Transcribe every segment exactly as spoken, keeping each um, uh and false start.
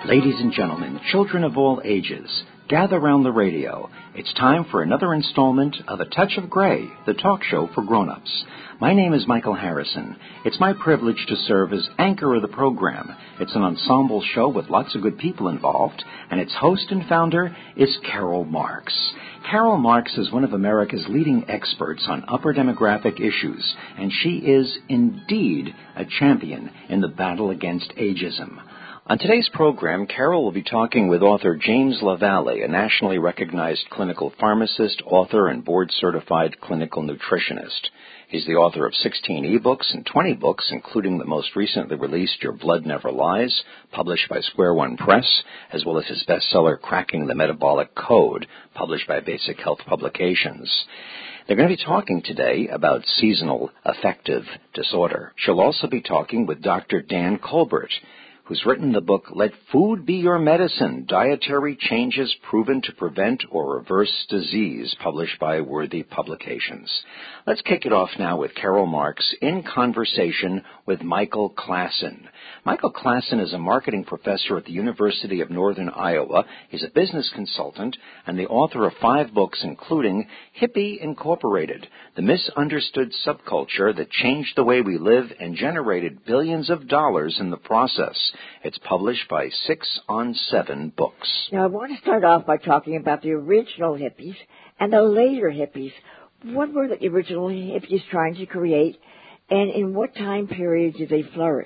Ladies and gentlemen, children of all ages, gather round the radio. It's time for another installment of A Touch of Gray, the talk show for grown-ups. My name is Michael Harrison. It's my privilege to serve as anchor of the program. It's an ensemble show with lots of good people involved, and its host and founder is Carol Marks. Carol Marks is one of America's leading experts on upper demographic issues, and she is indeed a champion in the battle against ageism. On today's program, Carol will be talking with author James LaValle, a nationally recognized clinical pharmacist, author, and board-certified clinical nutritionist. He's the author of sixteen ebooks and twenty books, including the most recently released Your Blood Never Lies, published by Square One Press, as well as his bestseller Cracking the Metabolic Code, published by Basic Health Publications. They're going to be talking today about seasonal affective disorder. She'll also be talking with Doctor Dan Colbert, who's written the book, Let Food Be Your Medicine, Dietary Changes Proven to Prevent or Reverse Disease, published by Worthy Publications. Let's kick it off now with Carol Marks in conversation with Michael Klassen. Michael Klassen is a marketing professor at the University of Northern Iowa. He's a business consultant and the author of five books, including Hippie Incorporated, the misunderstood subculture that changed the way we live and generated billions of dollars in the process. It's published by Six on Seven Books. Now, I want to start off by talking about the original hippies and the later hippies. What were the original hippies trying to create, and in what time period did they flourish?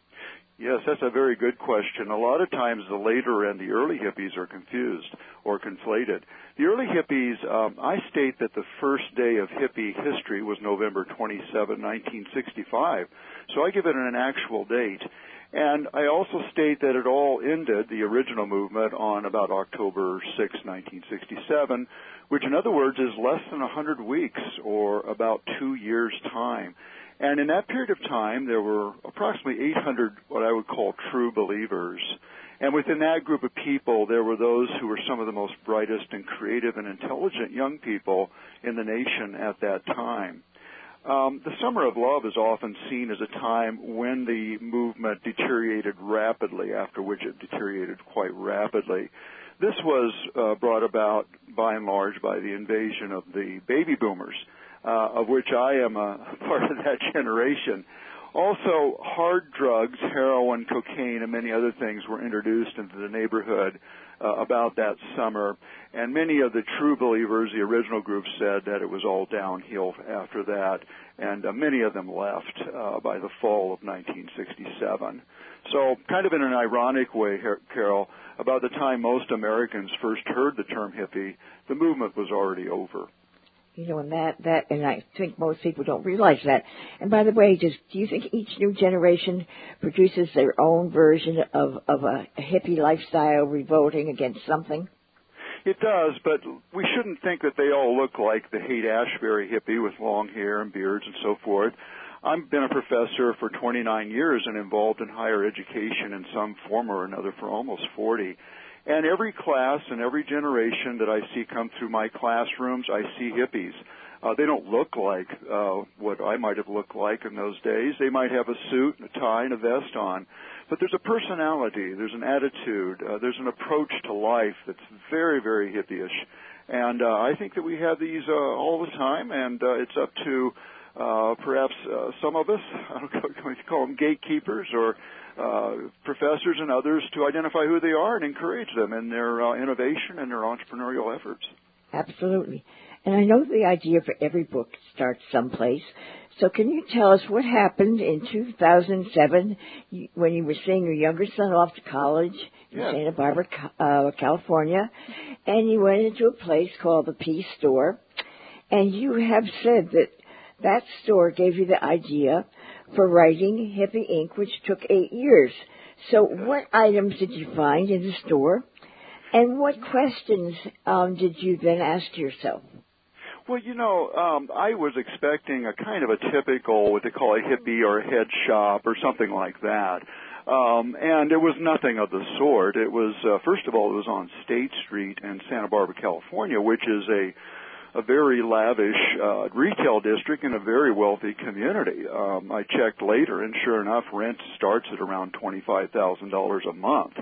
Yes, that's a very good question. A lot of times the later and the early hippies are confused or conflated. The early hippies, um, I state that the first day of hippie history was November twenty-seventh, nineteen sixty-five, so I give it an actual date. And I also state that it all ended, the original movement, on about October sixth, nineteen sixty-seven, which in other words is less than one hundred weeks or about two years' time. And in that period of time, there were approximately eight hundred what I would call true believers. And within that group of people, there were those who were some of the most brightest and creative and intelligent young people in the nation at that time. Um, the Summer of Love is often seen as a time when the movement deteriorated rapidly, after which it deteriorated quite rapidly. This was uh, brought about, by and large, by the invasion of the baby boomers, uh, of which I am a part of that generation. Also, hard drugs, heroin, cocaine, and many other things were introduced into the neighborhood uh, about that summer. And many of the true believers, the original group, said that it was all downhill after that, and uh, many of them left uh, by the fall of nineteen sixty-seven. So kind of in an ironic way, Carol, about the time most Americans first heard the term hippie, the movement was already over. You know, and that, that, and I think most people don't realize that. And by the way, does, do you think each new generation produces their own version of, of a, a hippie lifestyle revolting against something? It does, but we shouldn't think that they all look like the Haight-Ashbury hippie with long hair and beards and so forth. I've been a professor for twenty-nine years and involved in higher education in some form or another for almost forty. And every class and every generation that I see come through my classrooms, I see hippies. Uh, they don't look like uh, what I might have looked like in those days. They might have a suit, a tie, and a vest on. But there's a personality, there's an attitude, uh, there's an approach to life that's very, very hippie-ish. And uh, I think that we have these uh, all the time, and uh, it's up to uh, perhaps uh, some of us, I don't know if you call them gatekeepers or uh, professors and others, to identify who they are and encourage them in their uh, innovation and their entrepreneurial efforts. Absolutely. And I know the idea for every book starts someplace. So can you tell us what happened in two thousand seven when you were seeing your younger son off to college in yeah. Santa Barbara, uh, California, and you went into a place called the Peace Store, and you have said that that store gave you the idea for writing Hippie Incorporated, which took eight years. So what items did you find in the store, and what questions um, did you then ask yourself? Well, you know, um, I was expecting a kind of a typical, what they call a hippie or a head shop or something like that. Um, and it was nothing of the sort. It was, uh, first of all, it was on State Street in Santa Barbara, California, which is a a very lavish uh, retail district in a very wealthy community. Um, I checked later, and sure enough, rent starts at around twenty-five thousand dollars a month.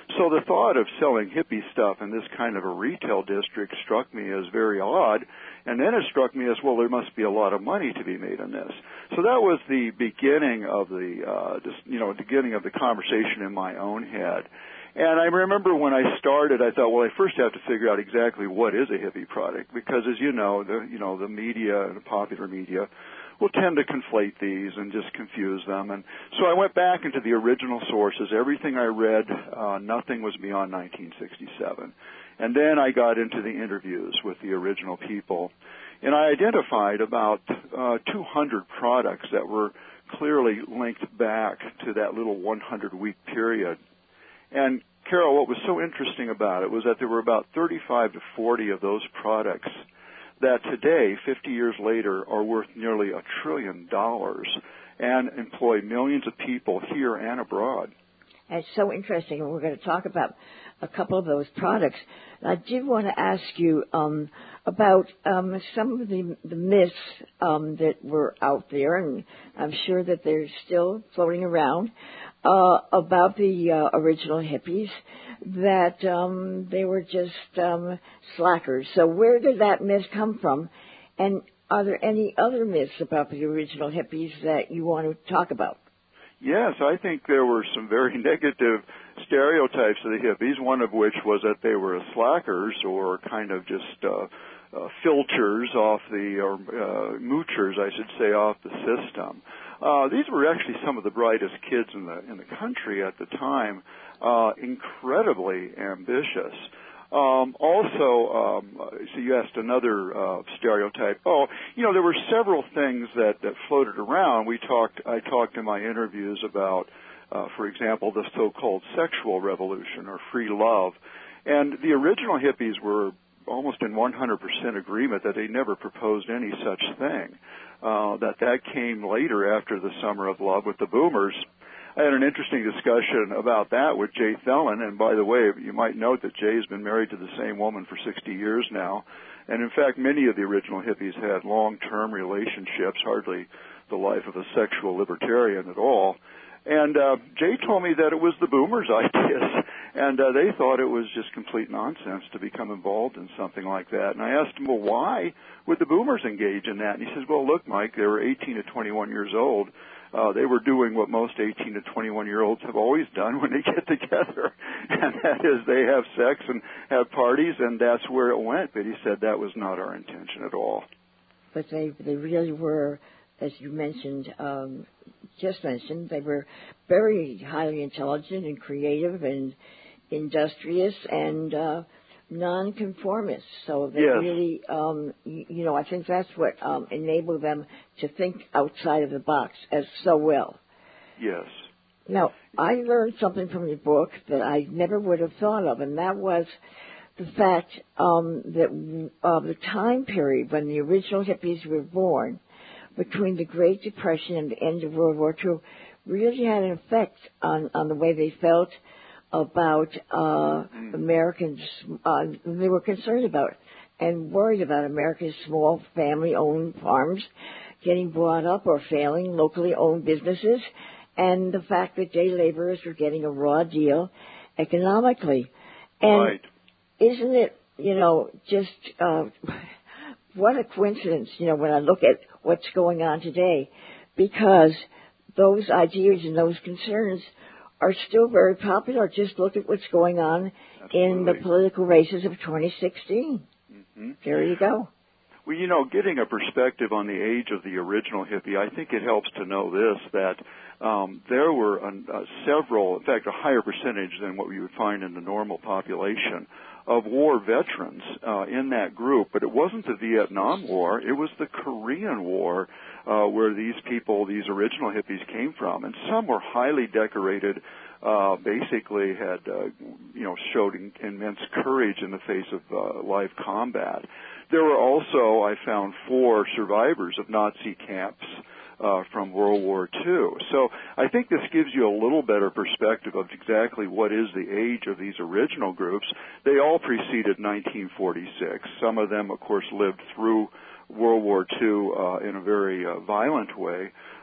So the thought of selling hippie stuff in this kind of a retail district struck me as very odd. And then it struck me as, well, there must be a lot of money to be made in this. So that was the beginning of the, uh, just, you know, beginning of the conversation in my own head. And I remember when I started, I thought, well, I first have to figure out exactly what is a hippie product, because as you know, the, you know, the media and the popular media will tend to conflate these and just confuse them. And so I went back into the original sources. Everything I read, uh, nothing was beyond nineteen sixty-seven. And then I got into the interviews with the original people. And I identified about uh, two hundred products that were clearly linked back to that little one hundred week period. And, Carol, what was so interesting about it was that there were about thirty-five to forty of those products that today, fifty years later, are worth nearly a trillion dollars and employ millions of people here and abroad. It's so interesting, and we're going to talk about a couple of those products. I did want to ask you um, about um, some of the, the myths um, that were out there, and I'm sure that they're still floating around, uh, about the uh, original hippies, that um, they were just um, slackers. So where did that myth come from? And are there any other myths about the original hippies that you want to talk about? Yes, I think there were some very negative stereotypes of the hippies, one of which was that they were slackers or kind of just uh, uh, filters off the, or uh, moochers, I should say, off the system. Uh, these were actually some of the brightest kids in the in the country at the time, uh, incredibly ambitious. Um, also, um, so you asked another uh, stereotype. Oh, you know, there were several things that, that floated around. We talked. I talked in my interviews about, uh, for example, the so-called sexual revolution or free love, and the original hippies were almost in one hundred percent agreement that they never proposed any such thing. Uh, that that came later after the Summer of Love with the Boomers. I had an interesting discussion about that with Jay Thelen, and by the way, you might note that Jay's been married to the same woman for sixty years now, and in fact, many of the original hippies had long-term relationships, hardly the life of a sexual libertarian at all. And uh, Jay told me that it was the Boomers' ideas, and uh, they thought it was just complete nonsense to become involved in something like that. And I asked him, well, why would the Boomers engage in that? And he says, well, look, Mike, they were eighteen to twenty-one years old. Uh, they were doing what most eighteen to twenty-one-year-olds have always done when they get together, and that is they have sex and have parties, and that's where it went. But he said that was not our intention at all. But they they really were, as you mentioned, um, just mentioned, they were very highly intelligent and creative and industrious and uh, nonconformists. So they yes. really, um, you, you know, I think that's what um, enabled them to think outside of the box as so well. Yes. Now, I learned something from your book that I never would have thought of, and that was the fact um, that uh, the time period when the original hippies were born, between the Great Depression and the end of World War Two, really had an effect on, on the way they felt about uh, mm. Americans. Uh, they were concerned about and worried about America's small family-owned farms getting bought up or failing, locally owned businesses, and the fact that day laborers were getting a raw deal economically. And right. Isn't it, you know, just uh, what a coincidence, you know, when I look at what's going on today, because those ideas and those concerns are still very popular. Just look at what's going on Absolutely. in the political races of twenty sixteen. Mm-hmm. There you go. Well, you know, getting a perspective on the age of the original hippie, I think it helps to know this, that um, there were uh, several, in fact, a higher percentage than what you would find in the normal population of war veterans uh, in that group. But it wasn't the Vietnam War, it was the Korean War uh, where these people, these original hippies came from. And some were highly decorated, uh, basically had, uh, you know, showed in, immense courage in the face of uh, live combat. There were also, I found, four survivors of Nazi camps uh, from World War Two. So I think this gives you a little better perspective of exactly what is the age of these original groups. They all preceded nineteen forty-six. Some of them, of course, lived through World War Two uh, in a very uh, violent way.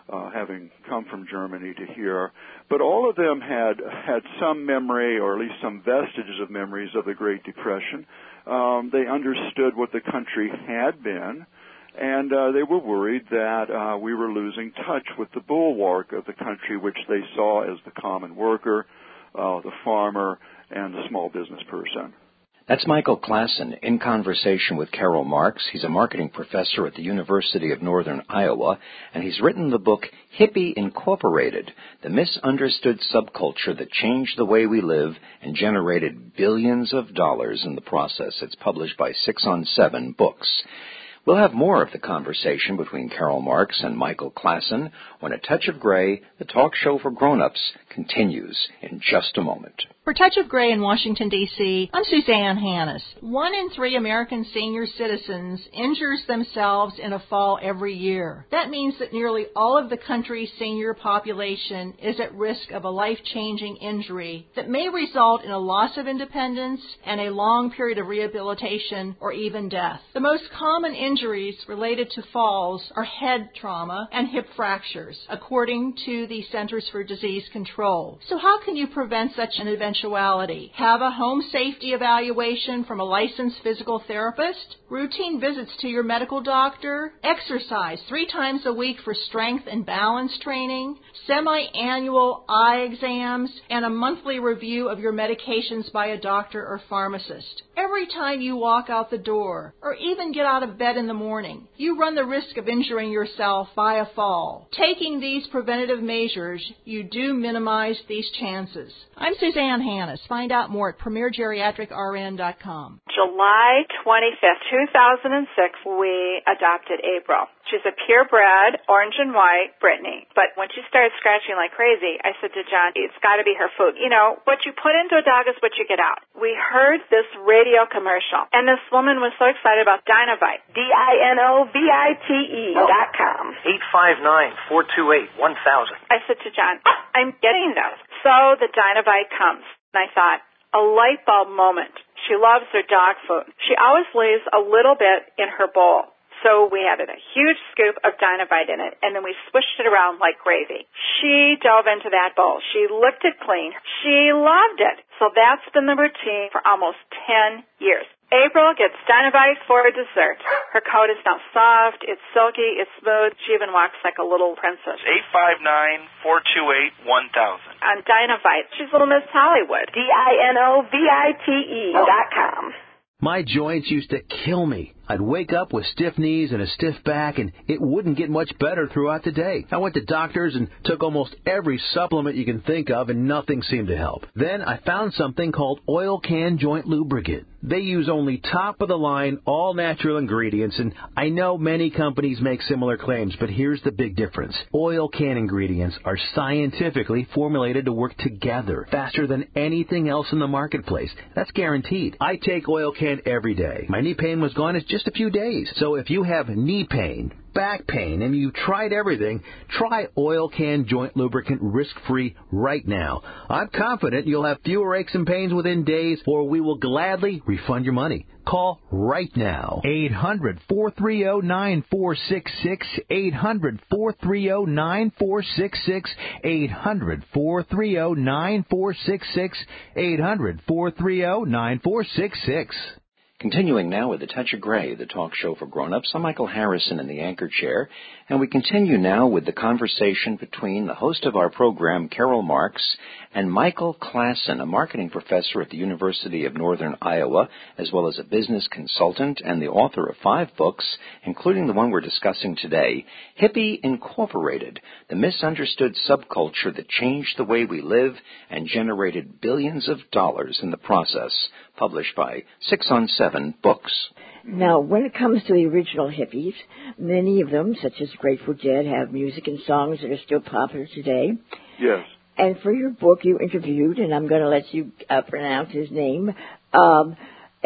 uh, having come from Germany to here. But all of them had had some memory, or at least some vestiges of memories of the Great Depression. Um, they understood what the country had been, and uh, they were worried that uh, we were losing touch with the bulwark of the country, which they saw as the common worker, uh, the farmer, and the small business person. That's Michael Klassen in conversation with Karl Marx. He's a marketing professor at the University of Northern Iowa, and he's written the book Hippie Incorporated, The Misunderstood Subculture That Changed the Way We Live and Generated Billions of Dollars in the Process. It's published by Six on Seven Books. We'll have more of the conversation between Karl Marx and Michael Klassen when A Touch of Gray, the talk show for grown-ups, continues in just a moment. For Touch of Gray in Washington, D C, I'm Suzanne Hannis. One in three American senior citizens injures themselves in a fall every year. That means that nearly all of the country's senior population is at risk of a life-changing injury that may result in a loss of independence and a long period of rehabilitation or even death. The most common injuries related to falls are head trauma and hip fractures, according to the Centers for Disease Control. So how can you prevent such an eventuality? Have a home safety evaluation from a licensed physical therapist, routine visits to your medical doctor, exercise three times a week for strength and balance training, semi-annual eye exams, and a monthly review of your medications by a doctor or pharmacist. Every time you walk out the door, or even get out of bed in the morning, you run the risk of injuring yourself by a fall. Taking these preventative measures, you do minimize these chances. I'm Suzanne Hannis. Find out more at premier geriatric r n dot com. July twenty-fifth, two thousand six, we adopted April. She's a purebred, orange and white Brittany. But when she started scratching like crazy, I said to John, it's got to be her food. You know, what you put into a dog is what you get out. We heard this radio commercial, and this woman was so excited about Dinovite. D I N O V I T E dot com. eight five nine, four two eight, one thousand. I said to John, I'm getting those. So the Dinovite comes, and I thought, a light bulb moment. She loves her dog food. She always leaves a little bit in her bowl. So we added a huge scoop of Dinovite in it, and then we swished it around like gravy. She dove into that bowl. She licked it clean. She loved it. So that's been the routine for almost ten years. April gets Dinovite for a dessert. Her coat is now soft, it's silky, it's smooth. She even walks like a little princess. eight five nine, four two eight, one thousand. On Dinovite, she's little Miss Hollywood. D I N O V I T E dot com. My joints used to kill me. I'd wake up with stiff knees and a stiff back, and it wouldn't get much better throughout the day. I went to doctors and took almost every supplement you can think of, and nothing seemed to help. Then I found something called Oil Can Joint Lubricant. They use only top-of-the-line, all-natural ingredients, and I know many companies make similar claims, but here's the big difference. Oil Can ingredients are scientifically formulated to work together faster than anything else in the marketplace. That's guaranteed. I take Oil Can every day. My knee pain was gone in just a few days. So if you have knee pain, back pain, and you tried everything, try Oil Can Joint Lubricant risk-free right now. I'm confident you'll have fewer aches and pains within days, or we will gladly refund your money. Call right now. eight hundred, four three zero, nine four six six. eight hundred, four three zero, nine four six six. eight hundred, four three zero, nine four six six. eight hundred, four three zero, nine four six six. Continuing now with A Touch of Gray, the talk show for grown-ups. I'm Michael Harrison in the anchor chair, and we continue now with the conversation between the host of our program, Karl Marx, and Michael Klassen, a marketing professor at the University of Northern Iowa, as well as a business consultant and the author of five books, including the one we're discussing today, Hippie Incorporated, The Misunderstood Subculture That Changed the Way We Live and Generated Billions of Dollars in the Process, published by Six on Seven Books. Now, when it comes to the original hippies, many of them, such as Grateful Dead, have music and songs that are still popular today. Yes. And for your book, you interviewed, and I'm going to let you uh, pronounce his name, um,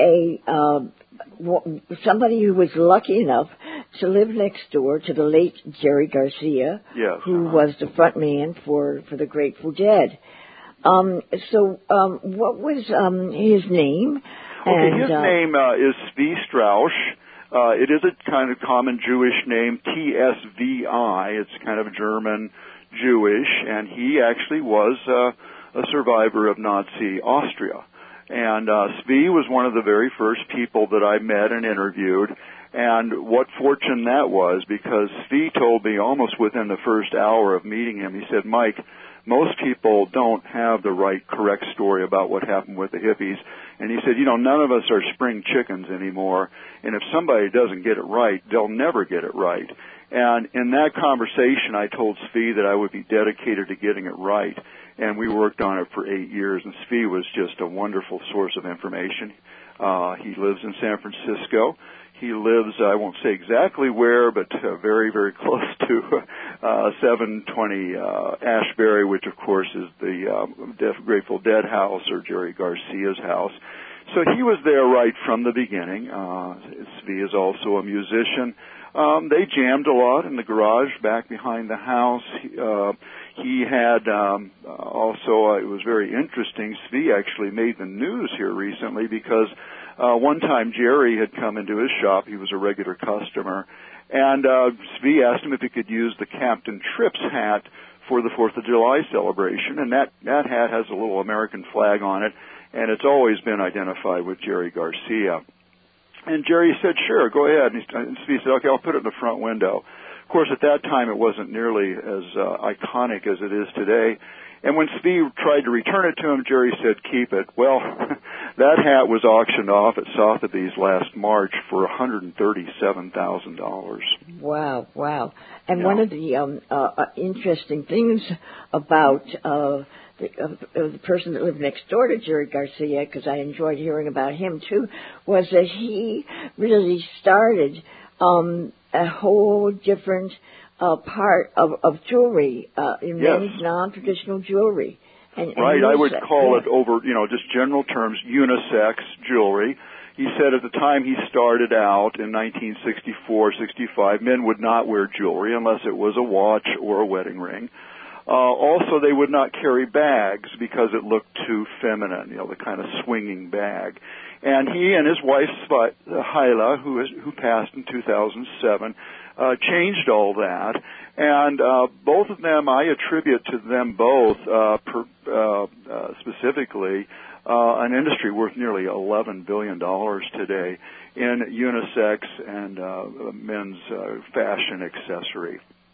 a uh, w- somebody who was lucky enough to live next door to the late Jerry Garcia, yes. who was the front man for, for the Grateful Dead. Um, so um, what was um, his name? Okay, and, his uh, name uh, is Zvi Strauss. Uh, it is a kind of common Jewish name, T S V I. It's kind of German Jewish, and he actually was uh, a survivor of Nazi Austria. And uh, Zvi was one of the very first people that I met and interviewed. And what fortune that was, because Zvi told me almost within the first hour of meeting him, he said, Mike, most people don't have the right, correct story about what happened with the hippies. And he said, you know, none of us are spring chickens anymore. And if somebody doesn't get it right, they'll never get it right. And in that conversation, I told Zvi that I would be dedicated to getting it right. And we worked on it for eight years. And Zvi was just a wonderful source of information. Uh, he lives in San Francisco. He lives, I won't say exactly where, but uh, very, very close to uh, seven twenty uh, Ashbury, which, of course, is the um, Def, Grateful Dead house or Jerry Garcia's house. So he was there right from the beginning. Uh, Zvi is also a musician. Um, they jammed a lot in the garage back behind the house. He, uh, he had um, also, uh, it was very interesting, Zvi actually made the news here recently because Uh, one time Jerry had come into his shop. He was a regular customer. And uh, Zvi asked him if he could use the Captain Trips hat for the fourth of July celebration. And that, that hat has a little American flag on it. And it's always been identified with Jerry Garcia. And Jerry said, sure, go ahead. And, and Zvi said, okay, I'll put it in the front window. Of course, at that time, it wasn't nearly as uh, iconic as it is today. And when Zvi tried to return it to him, Jerry said, keep it. Well, that hat was auctioned off at Sotheby's last March for one hundred thirty-seven thousand dollars. Wow, wow. And yeah. one of the um, uh, interesting things about uh, the, uh, the person that lived next door to Jerry Garcia, because I enjoyed hearing about him too, was that he really started um, a whole different Uh, part of, of jewelry, uh, in yes. men's non-traditional jewelry. And, and right, I would call yeah. it over, you know, just general terms, unisex jewelry. He said at the time he started out in nineteen sixty-four, sixty-five, men would not wear jewelry unless it was a watch or a wedding ring. Uh, also, they would not carry bags because it looked too feminine, you know, the kind of swinging bag. And he and his wife, Hyla, who, is, who passed in two thousand seven, Uh, changed all that, and uh, both of them, I attribute to them both uh, per, uh, uh, specifically uh, an industry worth nearly eleven billion dollars today in unisex and uh, men's uh, fashion accessory.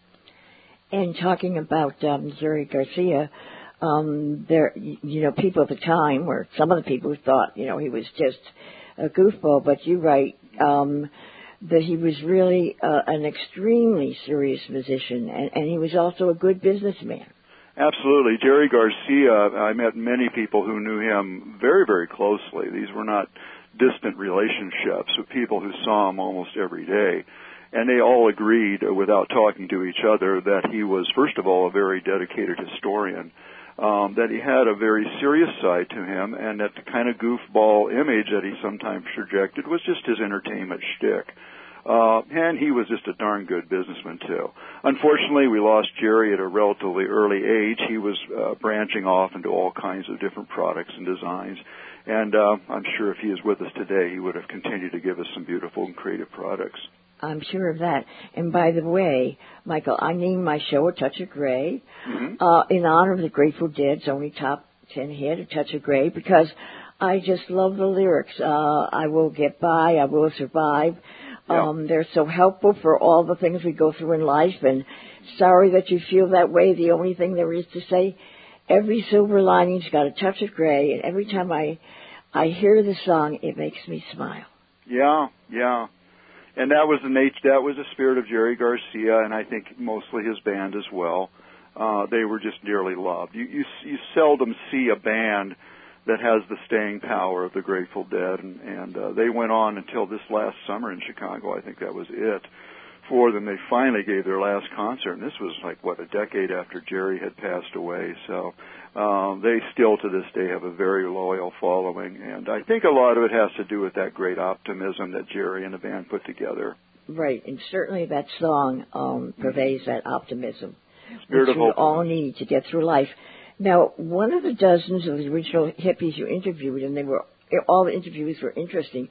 And talking about um, Jerry Garcia, um, there, you know, people at the time, or some of the people who thought, you know, he was just a goofball, but you write um, that he was really uh, an extremely serious musician, and, and he was also a good businessman. Absolutely. Jerry Garcia, I met many people who knew him very, very closely. These were not distant relationships with people who saw him almost every day. And they all agreed, uh, without talking to each other, that he was, first of all, a very dedicated historian, um, that he had a very serious side to him, and that the kind of goofball image that he sometimes projected was just his entertainment shtick. Uh, and he was just a darn good businessman, too. Unfortunately, we lost Jerry at a relatively early age. He was uh, branching off into all kinds of different products and designs. And uh, I'm sure if he is with us today, he would have continued to give us some beautiful and creative products. I'm sure of that. And by the way, Michael, I named my show A Touch of Gray mm-hmm. uh, in honor of the Grateful Dead's only top ten hit, A Touch of Gray, because I just love the lyrics. Uh, I will get by, I will survive. Yep. Um, they're so helpful for all the things we go through in life, and sorry that you feel that way. The only thing there is to say, every silver lining's got a touch of gray, and every time I, I hear the song, it makes me smile. Yeah, yeah. And that was the nature, that was the spirit of Jerry Garcia, and I think mostly his band as well. Uh, they were just dearly loved. You, you, you seldom see a band that has the staying power of the Grateful Dead, and, and uh, they went on until this last summer in Chicago. I think that was it for them. They finally gave their last concert, and this was like, what, a decade after Jerry had passed away. So um, they still to this day have a very loyal following, and I think a lot of it has to do with that great optimism that Jerry and the band put together. Right, and certainly that song um, pervades that optimism, Spirit which of we hope. all need to get through life. Now, one of the dozens of the original hippies you interviewed, and they were all the interviews were interesting,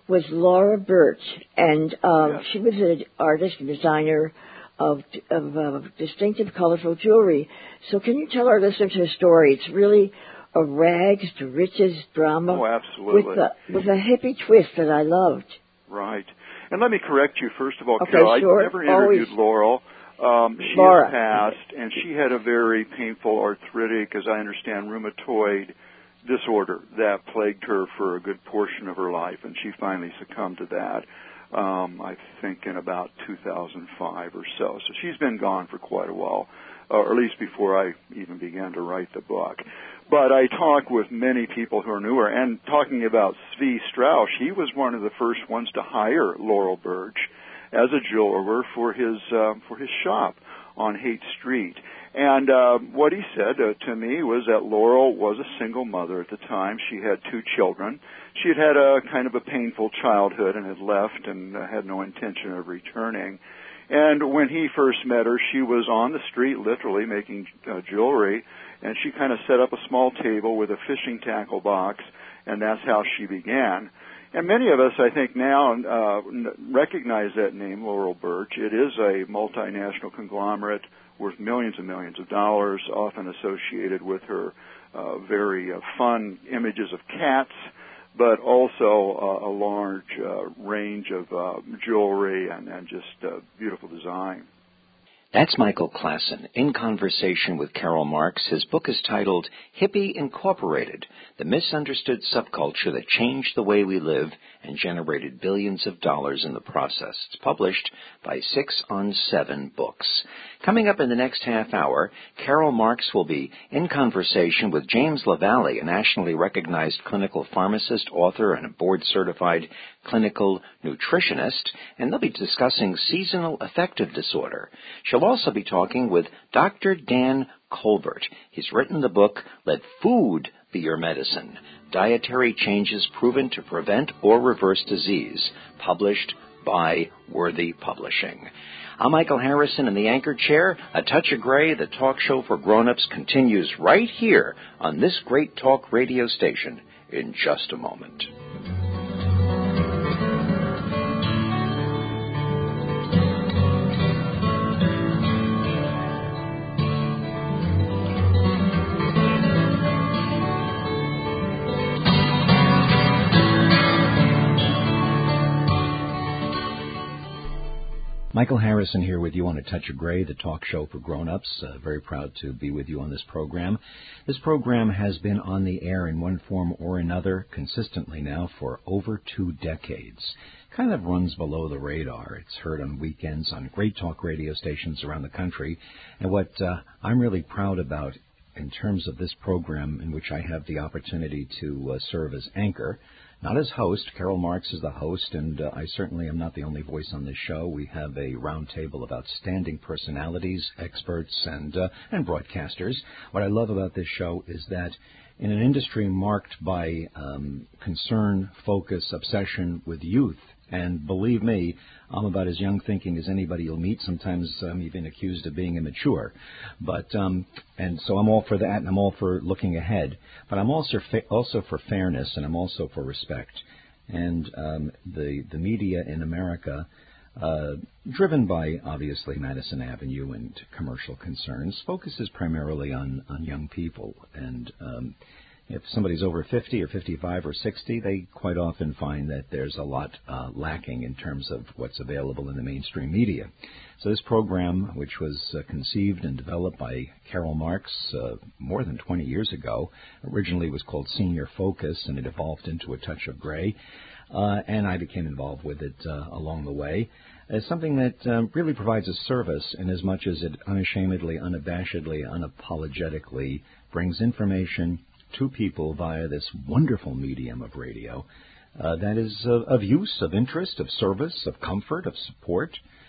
was Laura Birch, and um, Yes. she was an artist and designer of, of uh, distinctive, colorful jewelry. So can you tell our listeners her story? It's really a rags to riches drama Oh, absolutely. with a, with a hippie twist that I loved. Right. And let me correct you, first of all, Okay, Carol. sure. I never interviewed Always. Laurel. Um, she Laura. has passed, and she had a very painful arthritic, as I understand, rheumatoid disorder that plagued her for a good portion of her life, and she finally succumbed to that, um, I think, in about two thousand five or so. So she's been gone for quite a while, uh, or at least before I even began to write the book. But I talk with many people who are newer, and talking about Zvi Strauss, he was one of the first ones to hire Laurel Birch as a jeweler for his uh, for his shop on Haight Street. And uh, what he said uh, to me was that Laurel was a single mother at the time. She had two children. She had had a kind of a painful childhood and had left and uh, had no intention of returning. And when he first met her, she was on the street literally making uh, jewelry, and she kind of set up a small table with a fishing tackle box, and that's how she began. And many of us, I think, now uh, recognize that name, Laurel Birch. It is a multinational conglomerate worth millions and millions of dollars, often associated with her uh, very uh, fun images of cats, but also uh, a large uh, range of uh, jewelry and, and just uh, beautiful design. That's Michael Klassen in conversation with Karl Marx. His book is titled Hippie Incorporated, The Misunderstood Subculture That Changed the Way We Live and Generated Billions of Dollars in the Process. It's published by Six on Seven Books. Coming up in the next half hour, Karl Marx will be in conversation with James LaValle, a nationally recognized clinical pharmacist, author, and a board-certified clinical nutritionist, and they'll be discussing seasonal affective disorder. She'll also be talking with Doctor Dan Colbert. He's written the book, Let Food Be Your Medicine, Dietary Changes Proven to Prevent or Reverse Disease, published by Worthy Publishing. I'm Michael Harrison in the anchor chair. A Touch of Gray, the talk show for grown-ups, continues right here on this great talk radio station in just a moment. Michael Harrison here with you on A Touch of Gray, the talk show for grown-ups. Uh, very proud to be with you on this program. This program has been on the air in one form or another consistently now for over two decades. Kind of runs below the radar. It's heard on weekends on great talk radio stations around the country. And what uh, I'm really proud about in terms of this program, in which I have the opportunity to uh, serve as anchor, not as host. Karl Marx is the host, and uh, I certainly am not the only voice on this show. We have a round table of outstanding personalities, experts, and uh, and broadcasters. What I love about this show is that in an industry marked by um, concern, focus, obsession with youth, and believe me, I'm about as young thinking as anybody you'll meet. Sometimes I'm even accused of being immature. But um, and so I'm all for that, and I'm all for looking ahead. But I'm also fa- also for fairness, and I'm also for respect. And um, the the media in America, uh, driven by obviously Madison Avenue and commercial concerns, focuses primarily on on young people. And um, if somebody's over fifty or fifty-five or sixty, they quite often find that there's a lot uh, lacking in terms of what's available in the mainstream media. So this program, which was uh, conceived and developed by Karl Marx uh, more than twenty years ago, originally was called Senior Focus, and it evolved into A Touch of Gray, uh, and I became involved with it uh, along the way. It's something that um, really provides a service in as much as it unashamedly, unabashedly, unapologetically brings information to people via this wonderful medium of radio uh, that is of, of use, of interest, of service, of comfort, of support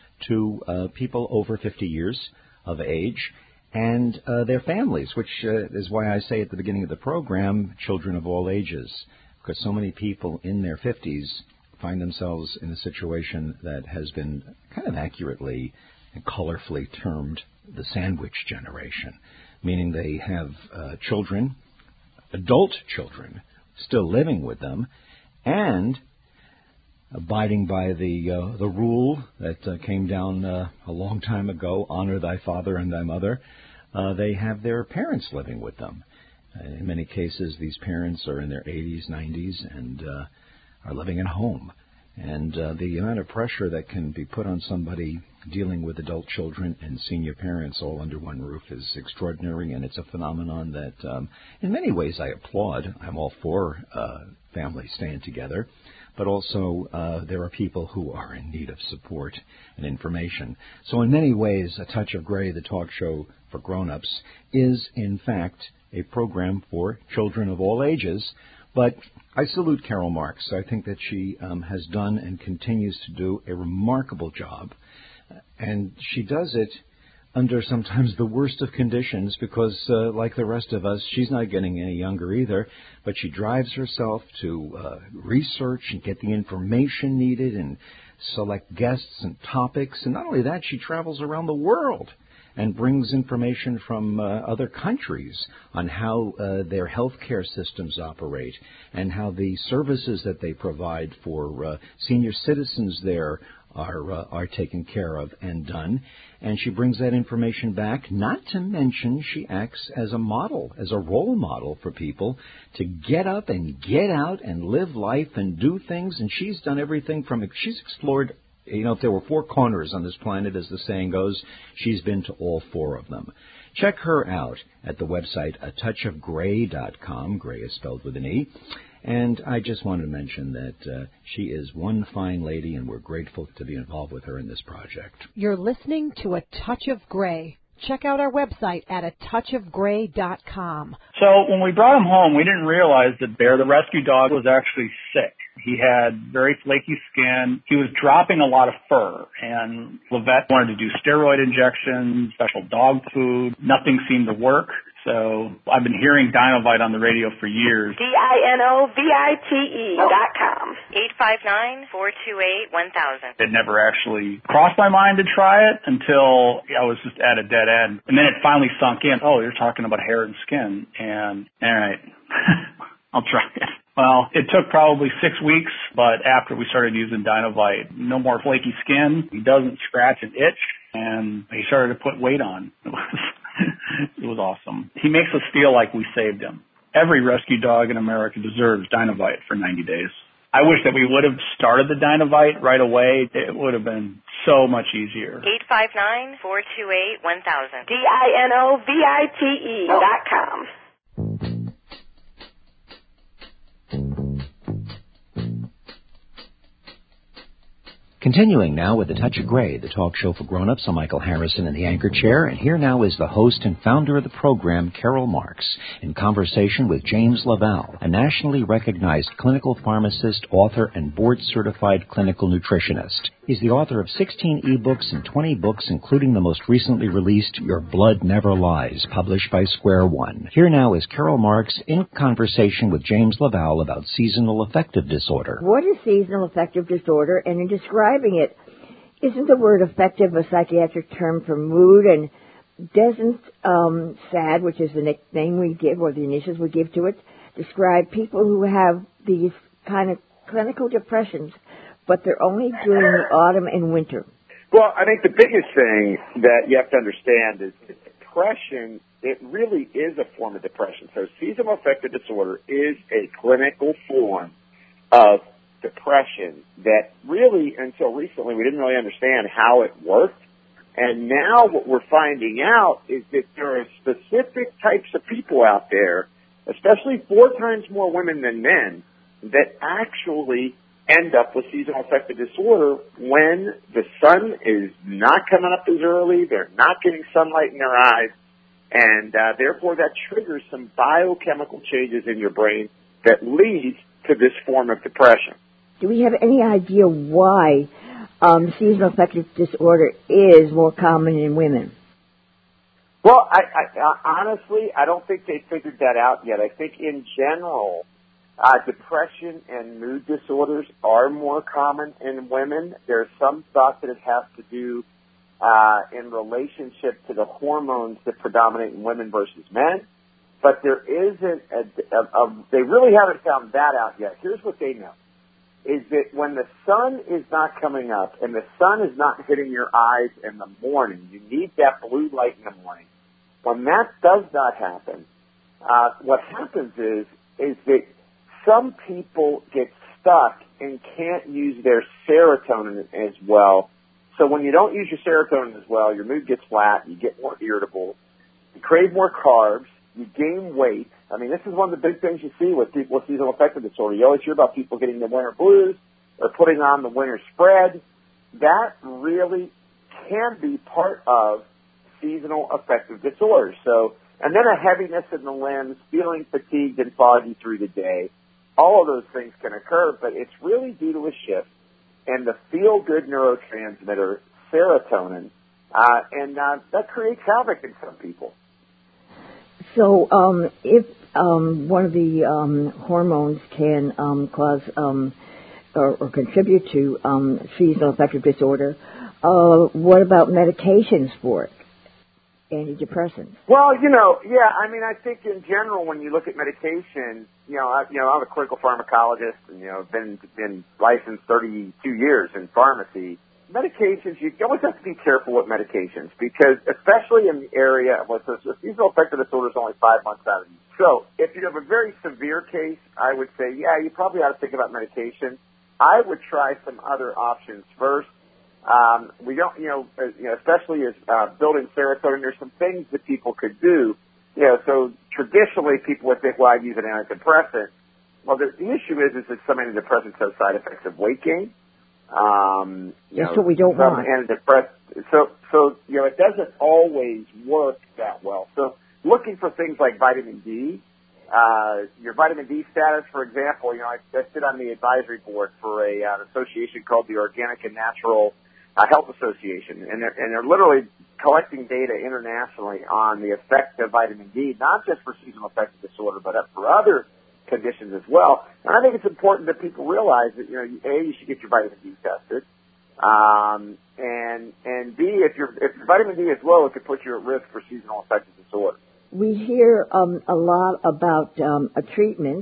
to uh, people over fifty years of age and uh, their families, which uh, is why I say at the beginning of the program, children of all ages, because so many people in their fifties find themselves in a situation that has been kind of accurately and colorfully termed the sandwich generation, meaning they have uh, children, adult children, still living with them, and abiding by the uh, the rule that uh, came down uh, a long time ago, honor thy father and thy mother, uh, they have their parents living with them. Uh, in many cases, these parents are in their eighties, nineties, and uh, are living at home. And uh, the amount of pressure that can be put on somebody dealing with adult children and senior parents all under one roof is extraordinary, and it's a phenomenon that um, in many ways I applaud. I'm all for uh, families staying together, but also uh, there are people who are in need of support and information. So in many ways, A Touch of Gray, the talk show for grown-ups, is in fact a program for children of all ages. But I salute Carol Marks. I think that she um, has done and continues to do a remarkable job. And she does it under sometimes the worst of conditions because, uh, like the rest of us, she's not getting any younger either. But she drives herself to uh, research and get the information needed and select guests and topics. And not only that, she travels around the world and brings information from uh, other countries on how uh, their healthcare systems operate and how the services that they provide for uh, senior citizens there are uh, are taken care of and done. And she brings that information back, not to mention she acts as a model, as a role model for people to get up and get out and live life and do things. And she's done everything from, she's explored, you know, if there were four corners on this planet, as the saying goes, she's been to all four of them. Check her out at the website a touch of gray dot com. Gray is spelled with an E. And I just wanted to mention that uh, she is one fine lady, and we're grateful to be involved with her in this project. You're listening to A Touch of Gray. Check out our website at a touch of gray dot com. So when we brought him home, we didn't realize that Bear, the rescue dog, was actually sick. He had very flaky skin. He was dropping a lot of fur, and Levette wanted to do steroid injections, special dog food. Nothing seemed to work. So I've been hearing Dinovite on the radio for years. D I N O V I T E dot com. eight five nine, four two eight, one thousand. It never actually crossed my mind to try it until I was just at a dead end. And then it finally sunk in. Oh, you're talking about hair and skin. And, all right, I'll try it. Well, it took probably six weeks, but after we started using Dinovite, no more flaky skin. He doesn't scratch and itch, and he started to put weight on. It was, it was awesome. He makes us feel like we saved him. Every rescue dog in America deserves Dinovite for ninety days. I wish that we would have started the Dinovite right away. It would have been so much easier. eight five nine, four two eight, one thousand. D I N O V I T E dot com. Continuing now with A Touch of Gray, the talk show for grown-ups. I'm Michael Harrison in the anchor chair, and here now is the host and founder of the program, Carol Marks, in conversation with James Lavelle, a nationally recognized clinical pharmacist, author, and board-certified clinical nutritionist. He's the author of sixteen ebooks and twenty books, including the most recently released Your Blood Never Lies, published by Square One. Here now is Carol Marks in conversation with James Lavelle about seasonal affective disorder. What is seasonal affective disorder? And in describing it, isn't the word affective a psychiatric term for mood? And doesn't um, SAD, which is the nickname we give, or the initials we give to it, describe people who have these kind of clinical depressions, but they're only during the autumn and winter? Well, I think the biggest thing that you have to understand is that depression, it really is a form of depression. So seasonal affective disorder is a clinical form of depression that really, until recently, we didn't really understand how it worked. And now what we're finding out is that there are specific types of people out there, especially four times more women than men, that actually end up with seasonal affective disorder when the sun is not coming up as early, they're not getting sunlight in their eyes, and uh, therefore that triggers some biochemical changes in your brain that leads to this form of depression. Do we have any idea why um, seasonal affective disorder is more common in women? Well, I, I, I, honestly, I don't think they figured that out yet. I think in general, Uh, depression and mood disorders are more common in women. There's some thought that it has to do uh, in relationship to the hormones that predominate in women versus men. But there isn't a, a, a, they really haven't found that out yet. Here's what they know. is that when the sun is not coming up and the sun is not hitting your eyes in the morning, you need that blue light in the morning. When that does not happen, uh, what happens is, is that some people get stuck and can't use their serotonin as well. So when you don't use your serotonin as well, your mood gets flat, you get more irritable, you crave more carbs, you gain weight. I mean, this is one of the big things you see with people with seasonal affective disorder. You always hear about people getting the winter blues or putting on the winter spread. That really can be part of seasonal affective disorder. So, and then a heaviness in the limbs, feeling fatigued and foggy through the day. All of those things can occur, but it's really due to a shift in the feel-good neurotransmitter, serotonin, uh, and uh, that creates havoc in some people. So um, if um, one of the um, hormones can um, cause um, or, or contribute to um, seasonal affective disorder, uh, what about medications for it? Antidepressants? Well, you know, yeah, I mean, I think in general, when you look at medication, you know, I, you know, I'm a clinical pharmacologist, and you know, been been licensed thirty-two years in pharmacy. Medications, you always have to be careful with medications because, especially in the area of what's the seasonal affective disorder is only five months out of the year. So, if you have a very severe case, I would say, yeah, you probably ought to think about medication. I would try some other options first. Um, we don't, you know, uh, you know, especially as uh, building serotonin, there's some things that people could do. You know, so traditionally people would think, well, I'd use an antidepressant. Well, the, the issue is, is that some antidepressants have side effects of weight gain. Um, you That's know, what we don't some want. Antidepress- so, so, you know, it doesn't always work that well. So looking for things like vitamin D, uh, your vitamin D status, for example, you know, I, I sit on the advisory board for a, uh, an association called the Organic and Natural Uh, Health Association, and they're, and they're literally collecting data internationally on the effect of vitamin D, not just for seasonal affective disorder, but for other conditions as well. And I think it's important that people realize that, you know, A, you should get your vitamin D tested, um, and and B, if your if your vitamin D is low, it could put you at risk for seasonal affective disorder. We hear um, a lot about um, a treatment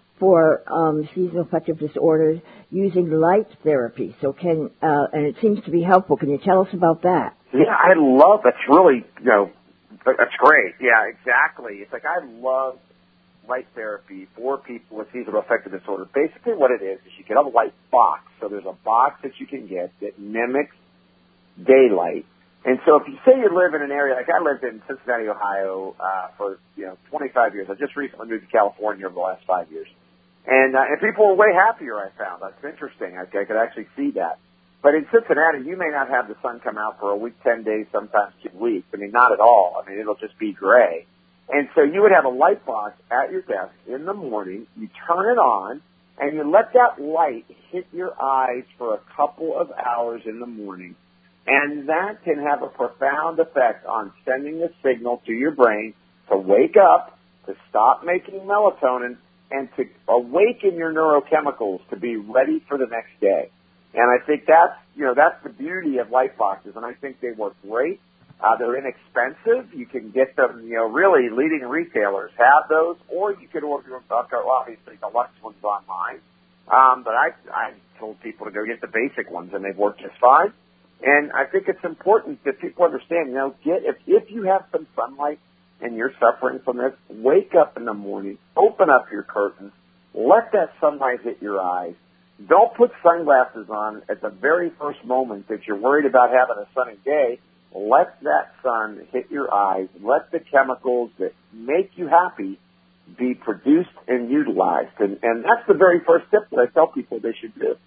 for um, seasonal affective disorders using light therapy. So can, uh, and it seems to be helpful. Can you tell us about that? Yeah, I love, that's really, you know, that's great. Yeah, exactly. It's like I love light therapy for people with seasonal affective disorder. Basically what it is, is you get a light box. So there's a box that you can get that mimics daylight. And so if you say you live in an area, like I lived in Cincinnati, Ohio, uh, for, you know, twenty-five years. I just recently moved to California over the last five years. And, uh, and people were way happier, I found. That's interesting. I, I could actually see that. But in Cincinnati, you may not have the sun come out for a week, ten days, sometimes two weeks. I mean, not at all. I mean, it'll just be gray. And so you would have a light box at your desk in the morning. You turn it on, and you let that light hit your eyes for a couple of hours in the morning. And that can have a profound effect on sending the signal to your brain to wake up, to stop making melatonin, and to awaken your neurochemicals to be ready for the next day. And I think that's, you know, that's the beauty of light boxes, and I think they work great. Uh, they're inexpensive. You can get them, you know, really leading retailers have those, or you can order them, obviously the Lux ones online. Um, but I, I told people to go get the basic ones, and they've worked just fine. And I think it's important that people understand, you know, get, if, if you have some sunlight, and you're suffering from this, wake up in the morning, open up your curtains, let that sunlight hit your eyes. Don't put sunglasses on at the very first moment that you're worried about having a sunny day. Let that sun hit your eyes. Let the chemicals that make you happy be produced and utilized. And, and that's the very first tip that I tell people they should do.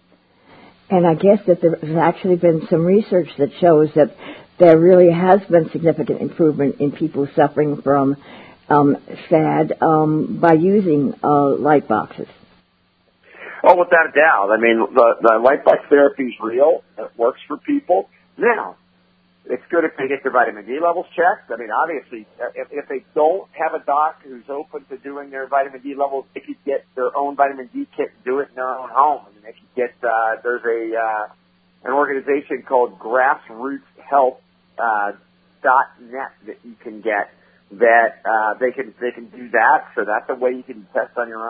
And I guess that there's actually been some research that shows that there really has been significant improvement in people suffering from um, S A D um, by using uh, light boxes. Oh, without a doubt. I mean, the, the light box therapy is real. It works for people. Now, it's good if they get their vitamin D levels checked. I mean, obviously, if, if they don't have a doc who's open to doing their vitamin D levels, they could get their own vitamin D kit and do it in their own home. I mean, they could get, uh, there's a, uh, an organization called Grassroots Health Uh, dot net that you can get that uh, they can they can do that. So that's a way you can test on your own.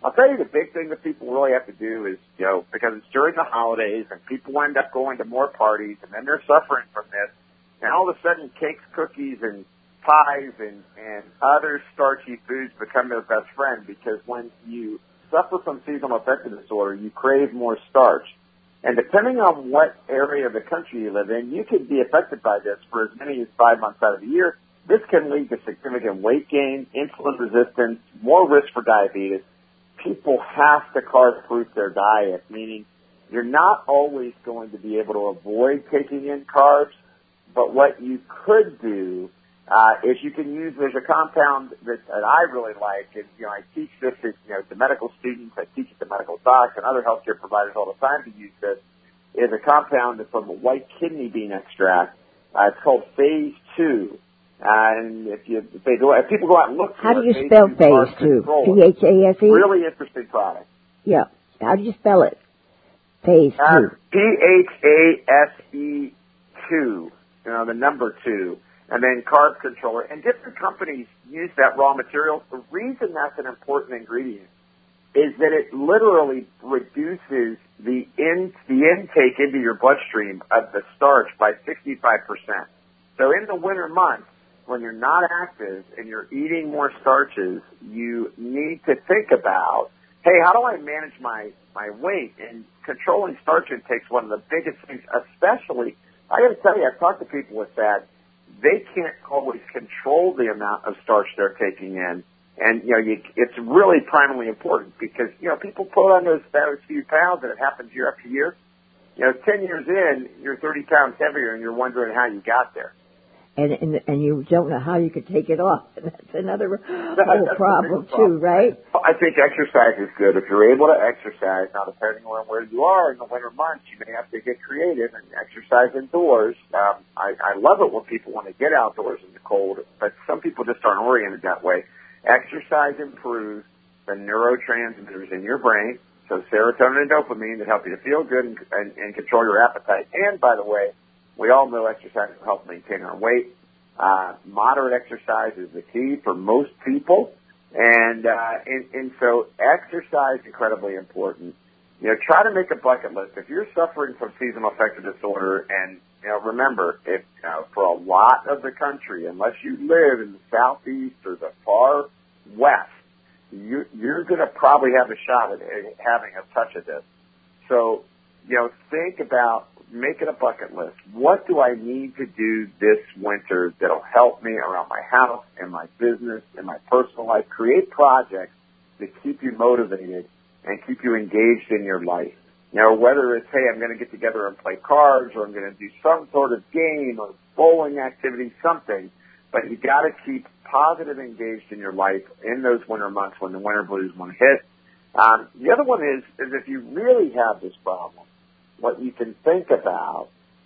I'll tell you the big thing that people really have to do is, you know, because it's during the holidays and people end up going to more parties and then they're suffering from this, and all of a sudden cakes, cookies, and pies and, and other starchy foods become their best friend, because when you suffer from seasonal affective disorder, you crave more starch. And depending on what area of the country you live in, you could be affected by this for as many as five months out of the year. This can lead to significant weight gain, insulin resistance, more risk for diabetes. People have to carb-proof their diet, meaning you're not always going to be able to avoid taking in carbs, but what you could do uh, is you can use, there's a compound that, that I really like, and, you know, I teach this to, you know, to medical students, I teach it to medical docs and other healthcare providers all the time to use this, is a compound that's from a white kidney bean extract. Uh, it's called Phase two. Uh, and if you, if they go, if people go out and look for How do you it, spell Phase two? P H A S E? Really interesting product. Yeah. How do you spell it? Phase Uh, two. P H A S E two. You know, the number two. And then carb controller. And different companies use that raw material. The reason that's an important ingredient is that it literally reduces the in, the intake into your bloodstream of the starch by sixty-five percent. So in the winter months, when you're not active and you're eating more starches, you need to think about, hey, how do I manage my, my weight? And controlling starch intake is one of the biggest things, especially, I got to tell you, I've talked to people with that. They can't always control the amount of starch they're taking in. And, you know, you, it's really primarily important because, you know, people put on those, those few pounds and it happens year after year. You know, ten years in, you're thirty pounds heavier and you're wondering how you got there. And, and and you don't know how you could take it off. That's another whole That's problem, problem too, right? I think exercise is good. If you're able to exercise, now depending on where you are in the winter months, you may have to get creative and exercise indoors. Um, I, I love it when people want to get outdoors in the cold, but some people just aren't oriented that way. Exercise improves the neurotransmitters in your brain, so serotonin and dopamine that help you to feel good and, and, and control your appetite. And, by the way, we all know exercise will help maintain our weight. Uh, moderate exercise is the key for most people. And, uh, and, and so exercise is incredibly important. You know, try to make a bucket list. If you're suffering from seasonal affective disorder, and, you know, remember, if, you know, for a lot of the country, unless you live in the southeast or the far west, you, you're going to probably have a shot at having a touch of this. So, you know, think about making a bucket list. What do I need to do this winter that'll help me around my house and my business and my personal life? Create projects that keep you motivated and keep you engaged in your life. You know, whether it's, hey, I'm going to get together and play cards, or I'm going to do some sort of game or bowling activity, something. But you got to keep positive engaged in your life in those winter months when the winter blues want to hit. Um, the other one is, is if you really have this problem, what you can think about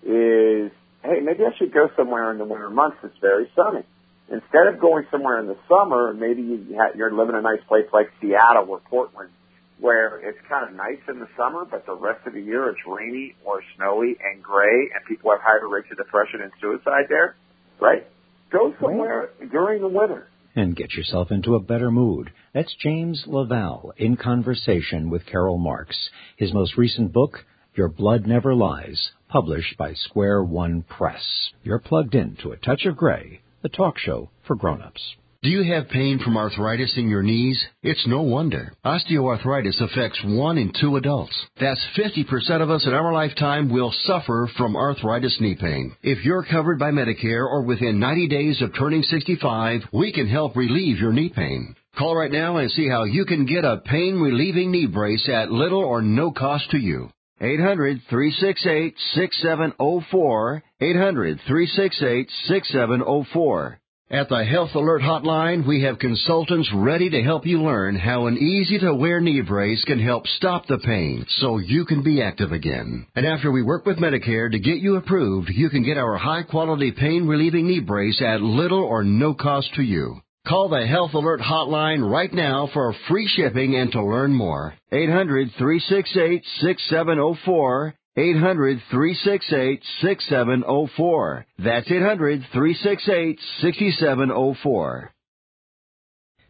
is, hey, maybe I should go somewhere in the winter months that's very sunny. Instead of going somewhere in the summer, maybe you ha- you're living in a nice place like Seattle or Portland, where it's kind of nice in the summer, but the rest of the year it's rainy or snowy and gray, and people have higher rates of depression and suicide there, right? Go somewhere during the winter. And get yourself into a better mood. That's James Lavelle in conversation with Carol Marks. His most recent book, Your Blood Never Lies, published by Square One Press. You're plugged in to A Touch of Gray, the talk show for grown-ups. Do you have pain from arthritis in your knees? It's no wonder. Osteoarthritis affects one in two adults. That's fifty percent of us in our lifetime will suffer from arthritis knee pain. If you're covered by Medicare or within ninety days of turning sixty-five, we can help relieve your knee pain. Call right now and see how you can get a pain-relieving knee brace at little or no cost to you. eight hundred, three six eight, six seven zero four, eight hundred, three six eight, six seven zero four. At the Health Alert Hotline, we have consultants ready to help you learn how an easy-to-wear knee brace can help stop the pain so you can be active again. And after we work with Medicare to get you approved, you can get our high-quality pain-relieving knee brace at little or no cost to you. Call the Health Alert Hotline right now for free shipping and to learn more. eight hundred, three six eight, six seven zero four. eight hundred, three six eight, six seven zero four. That's eight hundred, three six eight, six seven zero four.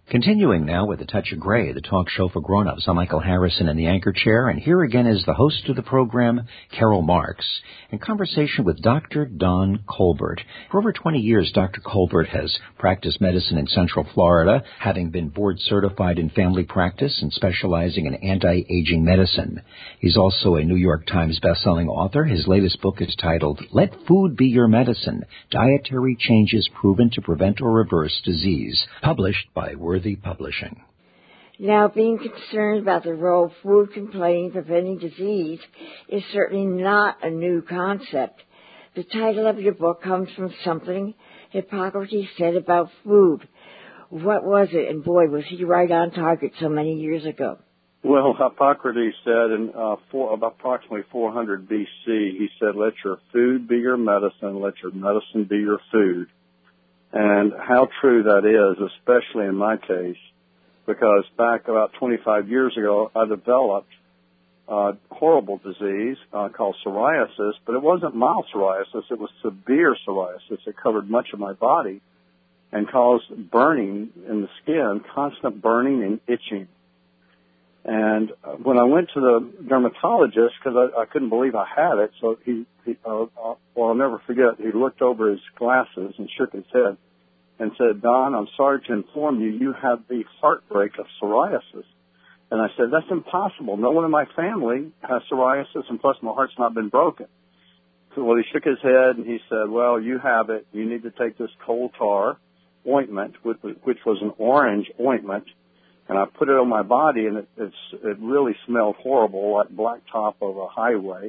Continuing now with A Touch of Gray, the talk show for grown-ups. I'm Michael Harrison in the anchor chair, and here again is the host of the program, Carol Marks, in conversation with Doctor Don Colbert. For over twenty years, Doctor Colbert has practiced medicine in Central Florida, having been board certified in family practice and specializing in anti-aging medicine. He's also a New York Times bestselling author. His latest book is titled, Let Food Be Your Medicine, Dietary Changes Proven to Prevent or Reverse Disease, published by Worthy Publishing. Now, being concerned about the role food can play in preventing disease is certainly not a new concept. The title of your book comes from something Hippocrates said about food. What was it? And boy, was he right on target so many years ago. Well, Hippocrates said in uh, four, about approximately four hundred B C, he said, let your food be your medicine, let your medicine be your food. And how true that is, especially in my case, because back about twenty-five years ago, I developed a horrible disease uh, called psoriasis, but it wasn't mild psoriasis, it was severe psoriasis. It covered much of my body and caused burning in the skin, constant burning and itching. And when I went to the dermatologist, because I, I couldn't believe I had it, so he, he uh, uh, well, I'll never forget, he looked over his glasses and shook his head and said, Don, I'm sorry to inform you, you have the heartbreak of psoriasis. And I said, that's impossible. No one in my family has psoriasis, and plus my heart's not been broken. So, well, he shook his head and he said, well, you have it. You need to take this coal tar ointment, which, which was an orange ointment, and I put it on my body, and it, it's, it really smelled horrible, like blacktop of a highway.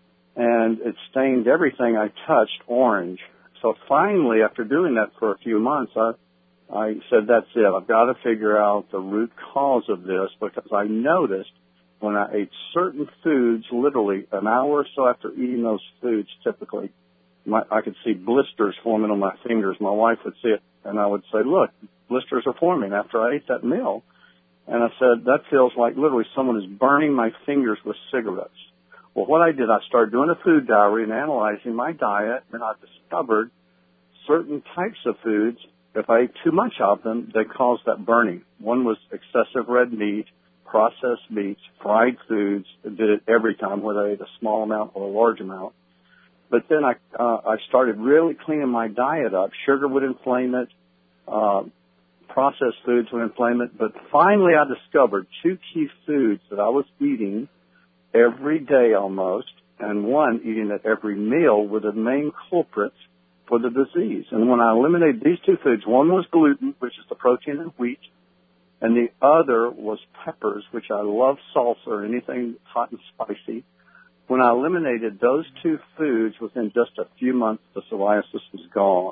And it stained everything I touched orange. So finally, after doing that for a few months, I, I said, that's it. I've got to figure out the root cause of this, because I noticed when I ate certain foods, literally an hour or so after eating those foods, typically, my, I could see blisters forming on my fingers. My wife would see it, and I would say, look, blisters are forming after I ate that meal. And I said, that feels like literally someone is burning my fingers with cigarettes. Well, what I did, I started doing a food diary and analyzing my diet, and I discovered certain types of foods, if I ate too much of them, they caused that burning. One was excessive red meat, processed meats, fried foods. I did it every time, whether I ate a small amount or a large amount. But then I, uh, I started really cleaning my diet up. Sugar would inflame it. Uh, processed foods would inflame it. But finally I discovered two key foods that I was eating every day almost, and one eating at every meal, were the main culprits for the disease. And when I eliminated these two foods, one was gluten, which is the protein in wheat, and the other was peppers, which I love salsa or anything hot and spicy. When I eliminated those two foods, within just a few months, the psoriasis was gone.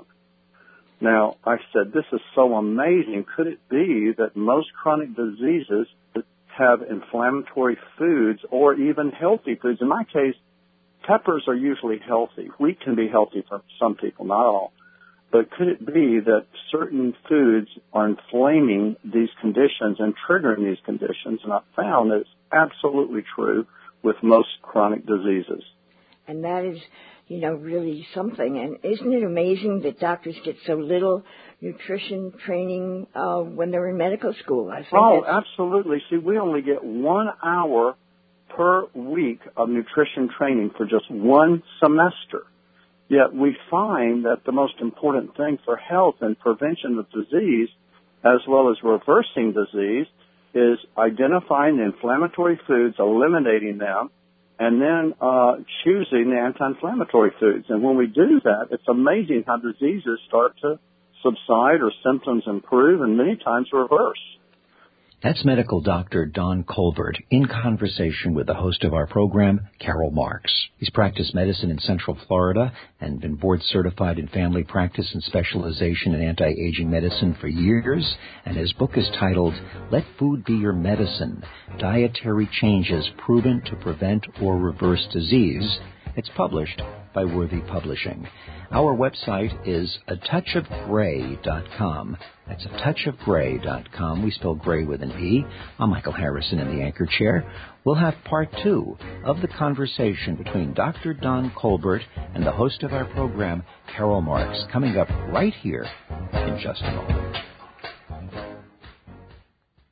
Now, I said, this is so amazing. Could it be that most chronic diseases have inflammatory foods or even healthy foods? In my case, peppers are usually healthy. Wheat can be healthy for some people, not all. But could it be that certain foods are inflaming these conditions and triggering these conditions? And I found that it's absolutely true with most chronic diseases. And that is, you know, really something. And isn't it amazing that doctors get so little nutrition training uh, when they're in medical school? I think oh, absolutely. See, we only get one hour per week of nutrition training for just one semester. Yet we find that the most important thing for health and prevention of disease, as well as reversing disease, is identifying the inflammatory foods, eliminating them, and then uh, choosing the anti-inflammatory foods. And when we do that, it's amazing how diseases start to subside or symptoms improve and many times reverse. That's medical doctor Don Colbert in conversation with the host of our program, Carol Marks. He's practiced medicine in Central Florida and been board certified in family practice and specialization in anti-aging medicine for years. And his book is titled, Let Food Be Your Medicine, Dietary Changes Proven to Prevent or Reverse Disease. It's published by Worthy Publishing. Our website is a touch of gray dot com. That's a touch of gray dot com. We spell gray with an E. I'm Michael Harrison in the anchor chair. We'll have part two of the conversation between Doctor Don Colbert and the host of our program, Carol Marks, coming up right here in just a moment.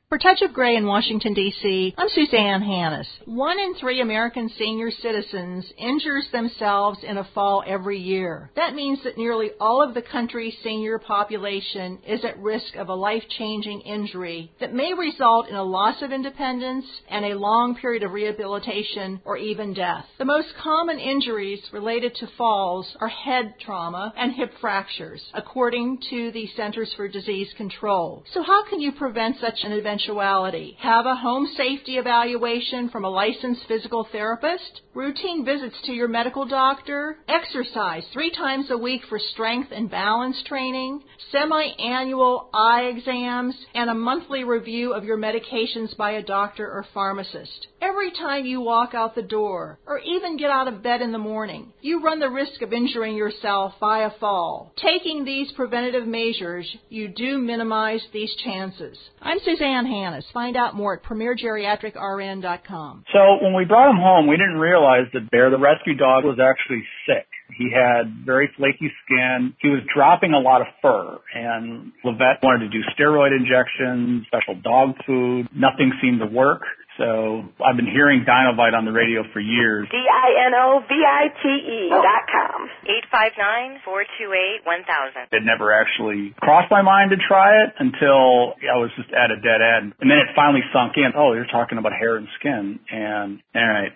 For Touch of Gray in Washington, D C, I'm Suzanne Hannis. One in three American senior citizens injures themselves in a fall every year. That means that nearly all of the country's senior population is at risk of a life-changing injury that may result in a loss of independence and a long period of rehabilitation or even death. The most common injuries related to falls are head trauma and hip fractures, according to the Centers for Disease Control. So how can you prevent such an event? Eventuality. Have a home safety evaluation from a licensed physical therapist, routine visits to your medical doctor, exercise three times a week for strength and balance training, semi-annual eye exams, and a monthly review of your medications by a doctor or pharmacist. Every time you walk out the door, or even get out of bed in the morning, you run the risk of injuring yourself by a fall. Taking these preventative measures, you do minimize these chances. I'm Suzanne Hannis. Find out more at premier geriatric r n dot com. So when we brought him home, we didn't realize that Bear, the rescue dog, was actually sick. He had very flaky skin. He was dropping a lot of fur, and Levette wanted to do steroid injections, special dog food. Nothing seemed to work. So I've been hearing Dinovite on the radio for years. D I N O V I T E dot com. eight five nine, four two eight, one thousand. It never actually crossed my mind to try it until I was just at a dead end. And then it finally sunk in. Oh, you're talking about hair and skin. And, all right,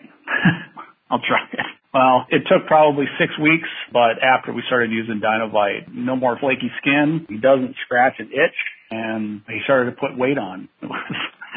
I'll try it. Well, it took probably six weeks, but after we started using Dinovite, no more flaky skin. He doesn't scratch and itch, and he started to put weight on. It was,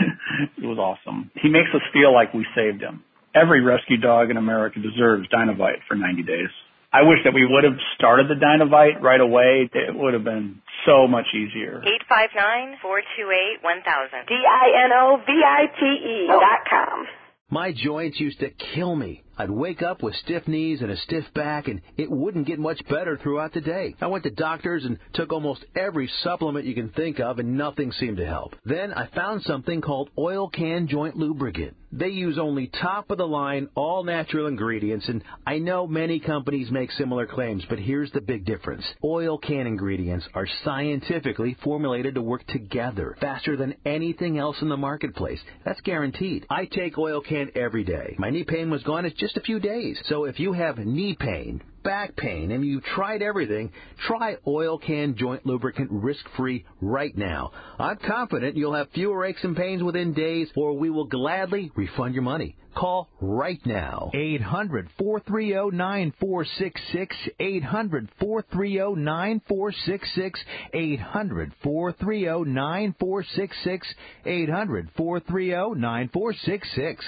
it was awesome. He makes us feel like we saved him. Every rescue dog in America deserves Dinovite for ninety days. I wish that we would have started the Dinovite right away. It would have been so much easier. eight five nine, four two eight, one thousand. D I N O V I T E dot com. My joints used to kill me. I'd wake up with stiff knees and a stiff back, and it wouldn't get much better throughout the day. I went to doctors and took almost every supplement you can think of, and nothing seemed to help. Then I found something called Oil Can Joint Lubricant. They use only top-of-the-line, all-natural ingredients, and I know many companies make similar claims, but here's the big difference. Oil Can ingredients are scientifically formulated to work together faster than anything else in the marketplace. That's guaranteed. I take Oil Can every day. My knee pain was gone in just a few days. So if you have knee pain, back pain, and you tried everything, try Oil Can Joint Lubricant risk-free right now. I'm confident you'll have fewer aches and pains within days, or we will gladly refund your money. Call right now. eight hundred, four three zero, nine four six six. eight hundred, four three zero, nine four six six. eight hundred, four three zero, nine four six six. eight hundred, four three zero, nine four six six.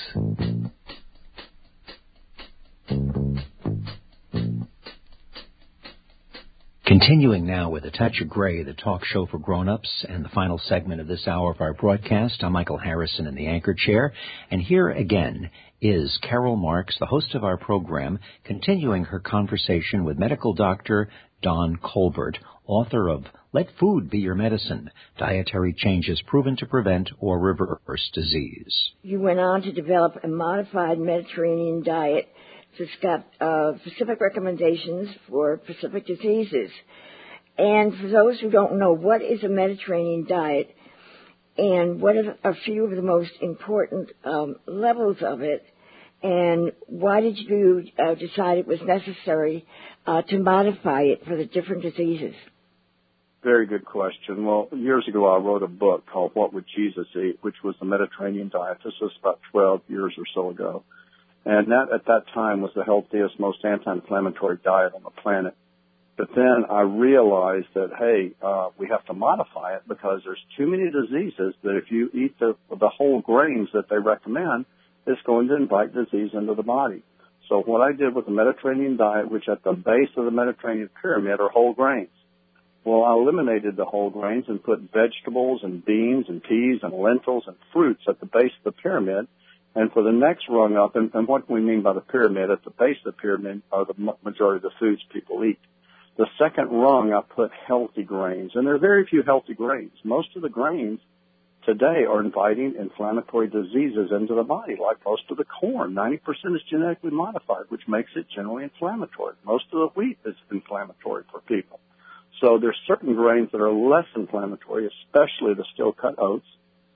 Continuing now with A Touch of Gray, the talk show for grown-ups, and the final segment of this hour of our broadcast. I'm Michael Harrison in the anchor chair, and here again is Carol Marks, the host of our program, continuing her conversation with medical doctor Don Colbert, author of Let Food Be Your Medicine, Dietary Changes Proven to Prevent or Reverse Disease. You went on to develop a modified Mediterranean diet. It's got uh, specific recommendations for specific diseases. And for those who don't know, what is a Mediterranean diet and what are a few of the most important um, levels of it, and why did you uh, decide it was necessary uh, to modify it for the different diseases? Very good question. Well, years ago I wrote a book called What Would Jesus Eat, which was the Mediterranean diet. This was about twelve years or so ago. And that, at that time, was the healthiest, most anti-inflammatory diet on the planet. But then I realized that, hey, uh, we have to modify it because there's too many diseases that if you eat the, the whole grains that they recommend, it's going to invite disease into the body. So what I did with the Mediterranean diet, which at the base of the Mediterranean pyramid are whole grains. Well, I eliminated the whole grains and put vegetables and beans and peas and lentils and fruits at the base of the pyramid. And for the next rung up, and, and what we mean by the pyramid, at the base of the pyramid are the majority of the foods people eat. The second rung, I put healthy grains. And there are very few healthy grains. Most of the grains today are inviting inflammatory diseases into the body, like most of the corn. ninety percent is genetically modified, which makes it generally inflammatory. Most of the wheat is inflammatory for people. So there's certain grains that are less inflammatory, especially the steel-cut oats,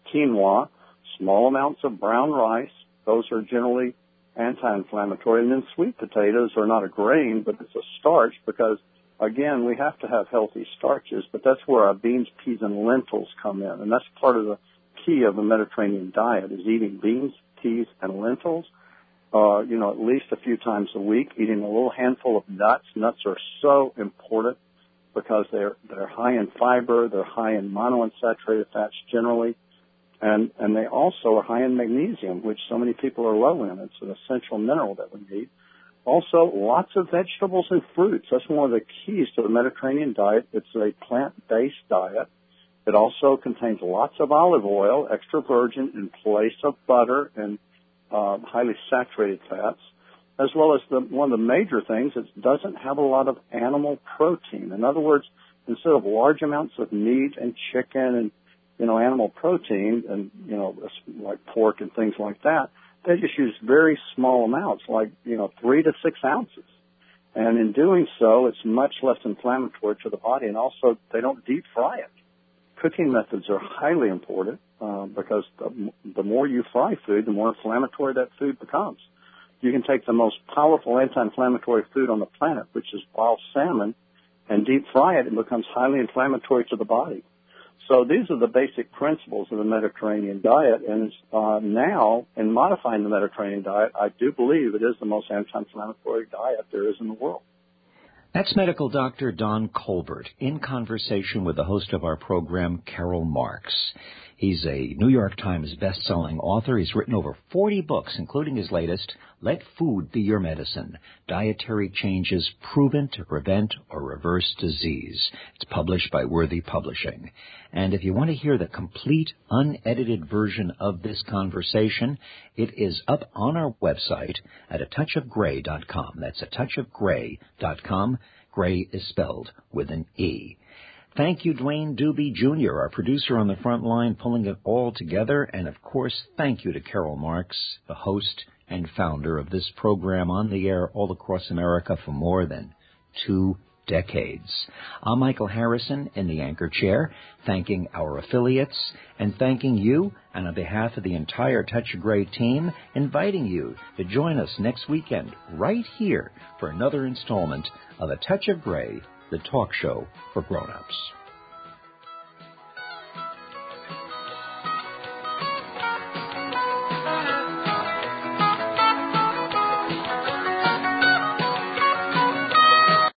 quinoa, small amounts of brown rice. Those are generally anti-inflammatory. And then sweet potatoes are not a grain, but it's a starch because, again, we have to have healthy starches, but that's where our beans, peas, and lentils come in. And that's part of the key of the Mediterranean diet is eating beans, peas, and lentils, uh, you know, at least a few times a week, eating a little handful of nuts. Nuts are so important because they're, they're high in fiber, they're high in monounsaturated fats generally, and, and they also are high in magnesium, which so many people are low in. It's an essential mineral that we need. Also, lots of vegetables and fruits. That's one of the keys to the Mediterranean diet. It's a plant-based diet. It also contains lots of olive oil, extra virgin, in place of butter and uh, highly saturated fats, as well as the, one of the major things, it doesn't have a lot of animal protein. In other words, instead of large amounts of meat and chicken and, you know, animal protein and, you know, like pork and things like that, they just use very small amounts, like, you know, three to six ounces. And in doing so, it's much less inflammatory to the body, and also they don't deep fry it. Cooking methods are highly important uh, because the, the more you fry food, the more inflammatory that food becomes. You can take the most powerful anti-inflammatory food on the planet, which is wild salmon, and deep fry it, it becomes highly inflammatory to the body. So these are the basic principles of the Mediterranean diet, and uh, now, in modifying the Mediterranean diet, I do believe it is the most anti-inflammatory diet there is in the world. That's medical doctor Don Colbert in conversation with the host of our program, Karl Marx. He's a New York Times best-selling author. He's written over forty books, including his latest, Let Food Be Your Medicine, Dietary Changes Proven to Prevent or Reverse Disease. It's published by Worthy Publishing. And if you want to hear the complete, unedited version of this conversation, it is up on our website at a touch of gray dot com. That's a touch of gray dot com. Gray is spelled with an E. Thank you, Dwayne Doobie Junior, our producer on the front line, pulling it all together. And, of course, thank you to Karl Marx, the host and founder of this program on the air all across America for more than two decades. I'm Michael Harrison in the anchor chair, thanking our affiliates and thanking you, and on behalf of the entire Touch of Gray team, inviting you to join us next weekend right here for another installment of A Touch of Gray, the talk show for grown-ups.